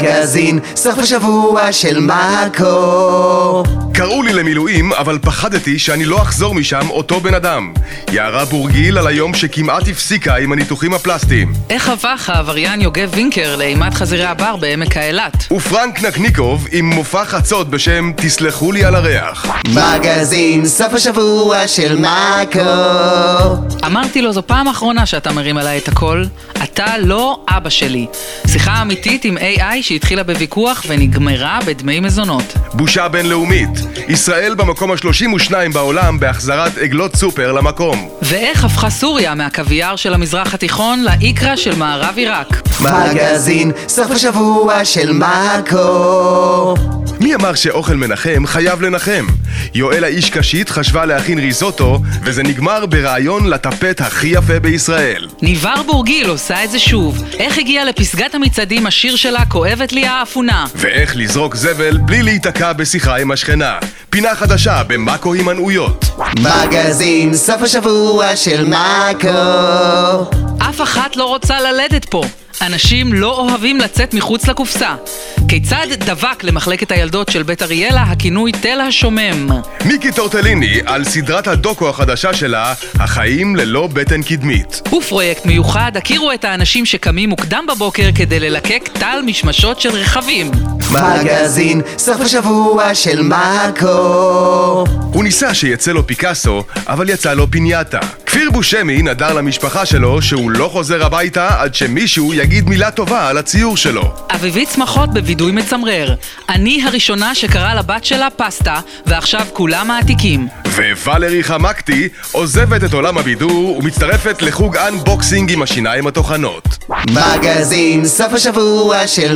מגזין סוף השבוע של מאקו. קראו לי למילואים, אבל פחדתי שאני לא אחזור משם אותו בן אדם. יערה בורגיל על היום שכמעט הפסיקה עם הניתוחים הפלסטיים. איך הפך העבריין יוגב וינקר לאימת חזירי הבר בעמק האילת? ופרנק נקניקוב עם מופע חצות בשם תסלחו לי על הריח. מגזין סוף השבוע של מאקו. אמרתי לו, זו פעם אחרונה שאתה מרים עליי את הכל. אתה לא אבא שלי. שיחה אמיתית עם AI שהתחילה בוויכוח ונגמרה בדמי מזונות. בושה בינלאומית. ישראל במקום ה-32 בעולם בהחזרת עגלות סופר למקום. ואיך הפכה סוריה מהקוויאר של המזרח התיכון לאיקרה של מערב עיראק. מגזין סוף השבוע של מאקו. מי אמר שאוכל מנחם חייב לנחם? יואל האיש קשית חשבה להכין ריזוטו, וזה נגמר ברעיון לטפט הכי יפה בישראל. ניבר בורגיל עושה את זה שוב. איך הגיע לפסגת המצעדים השיר שלה כואבת לי האפונה? ואיך לזרוק זבל בלי להיתקע בשיחה עם השכנה. פינה חדשה במאקו הימנעויות. מגזין סוף השבוע של מאקו. אף אחת לא רוצה ללדת פה. אנשים לא אוהבים לצאת מחוץ לקופסה. כיצד דבק למחלקת הילדות של בית אריאלה הכינוי תל השומם? מיקי טורטליני על סדרת הדוקו החדשה שלה, החיים ללא בטן קדמית. ופרויקט מיוחד, הכירו את האנשים שקמים מוקדם בבוקר כדי ללקק טל משמשות של רכבים. מגזין סוף השבוע של מאקו. הוא ניסה שיצא לו פיקאסו, אבל יצא לו פינייטה. כפיר בושמי נדר למשפחה שלו שהוא לא חוזר הביתה עד שמישהו יגיד מילה טובה על הציור שלו. אביבית שמחות בווידוי מצמרר. אני הראשונה שקרא לבת שלה פסטה, ועכשיו כולם מעתיקים. וואלרי חמקתי עוזבת את עולם הבידור ומצטרפת לחוג אנבוקסינג עם השיניים התוכנות. מגזין סוף השבוע של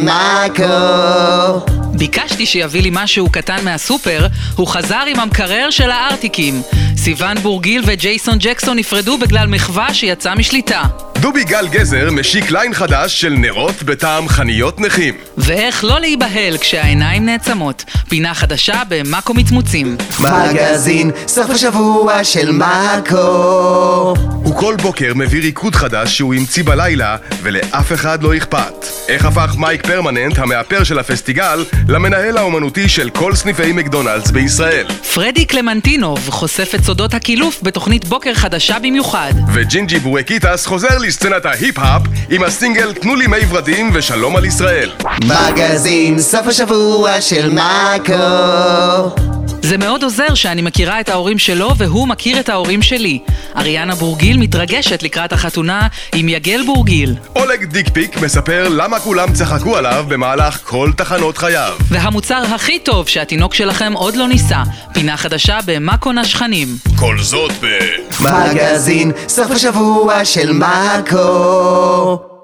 מאקו. ביקשתי שיביא לי משהו קטן מהסופר, הוא חזר עם המקרר של הארטיקים. סיוון בורגיל וג'ייסון ג'קסון נפרדו בגלל מחווה שיצא משליטה. דובי גל גזר משיק ליין חדש של נרות בטעם חניות נכים. ואיך לא להיבהל כשהעיניים נעצמות. פינה חדשה במאקו מצמוצים. מגזין סוף השבוע של מאקו. הוא כל בוקר מביא ריקוד חדש שהוא המציא בלילה ולאף אחד לא אכפת. איך הפך מייק פרמננט, המאפר של הפסטיגל, למנהל האומנותי של כל סניפי מקדונלדס בישראל. פרדי קלמנטינוב חושף את סודות הקילוף בתוכנית בוקר חדשה במיוחד. וג'ינג'י בורקיטס חוזר לסצנת ההיפ-האפ עם הסינגל תנו לי מי ורדים ושלום על ישראל. מגזין סוף השבוע של מאקו. זה מאוד עוזר שאני מכירה את ההורים שלו והוא מכיר את ההורים שלי. אריאנה בורגיל מתרגשת לקראת החתונה עם יגל בורגיל. אולג דיקפיק מספר למה כולם צחקו עליו במהלך כל תחנות חייו. והמוצר הכי טוב שהתינוק שלכם עוד לא ניסה. פינה חדשה במאקו נשכנים. כל זאת מגזין סוף השבוע של מאקו.